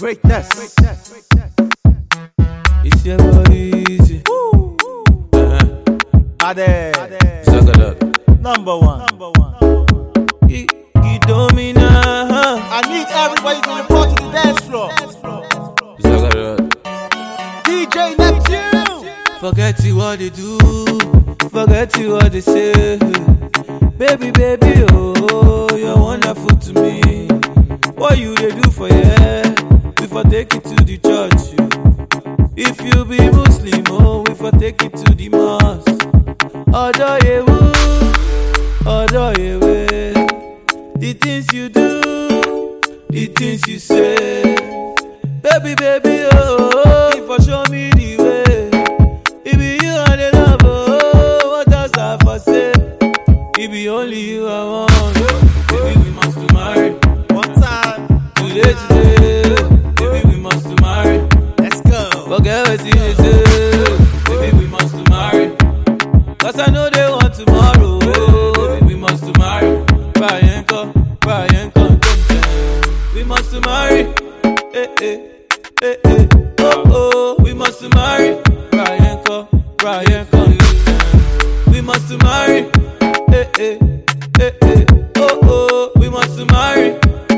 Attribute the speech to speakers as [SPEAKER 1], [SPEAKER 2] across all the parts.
[SPEAKER 1] Greatness.
[SPEAKER 2] It's your boy Easy.
[SPEAKER 1] Ade.
[SPEAKER 2] Zagadot.
[SPEAKER 1] Number one.
[SPEAKER 2] Domina.
[SPEAKER 1] I need everybody to report to the dance floor.
[SPEAKER 2] Zagadot.
[SPEAKER 1] DJ Neptune.
[SPEAKER 2] Forget what they do. Forget what they say. Baby, baby, oh, you're wonderful to me. What you they do for you? Before take it to the church. If you be Muslim, oh, before take it to the mosque. Although you the things you do, the things you say. Baby, baby, oh, if I show me the way, it be you and the love, oh, what else I for say? It be only you I want. Baby, we must marry.
[SPEAKER 1] One time.
[SPEAKER 2] Today. Baby, we must marry.
[SPEAKER 1] Let's go.
[SPEAKER 2] Forget what you say. Baby, we must marry. Cause I know they want tomorrow. Baby, we must marry. Brian, come. We must marry. Oh, we must marry. Brian, come. We must marry. Oh, we must marry.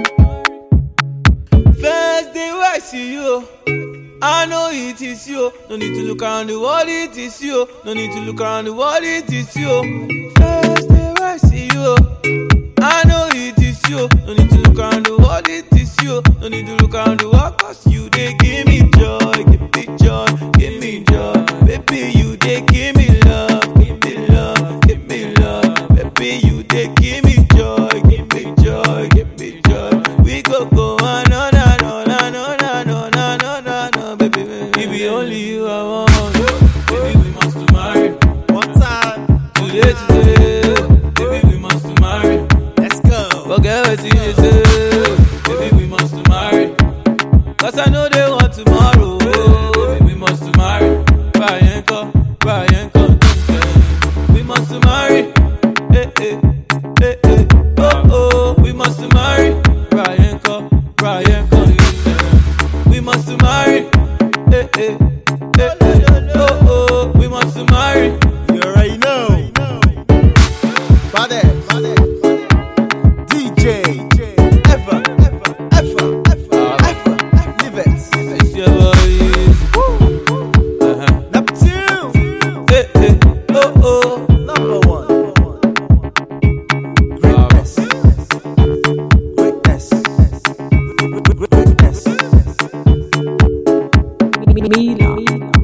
[SPEAKER 2] First day I see you, I know it is you. No need to look around the world, it is you. No need to look around the world, it is you. First day I see you, I know it is you. No need to look around the world, it is you. No need to look around the world, cause you they give me joy, give me joy. Baby, you they give me love, give me love. Baby, you they give me joy, give me joy. We go on, baby. It be only you I want. Baby, we must marry.
[SPEAKER 1] One time.
[SPEAKER 2] Today. Baby, we must marry.
[SPEAKER 1] Let's go.
[SPEAKER 2] Forget what you say. Baby, we must marry. Cause I know they want tomorrow. Baby, we must marry. Brian, come. We must marry. Oh, we must marry. Brian, come. We must marry. Oh, we must marry.
[SPEAKER 1] You already know. Bade. DJ. Ever. Live it.
[SPEAKER 2] It's your boy Easy.
[SPEAKER 1] Neptune.
[SPEAKER 2] Oh.
[SPEAKER 1] Number one. Greatness.
[SPEAKER 3] Mila.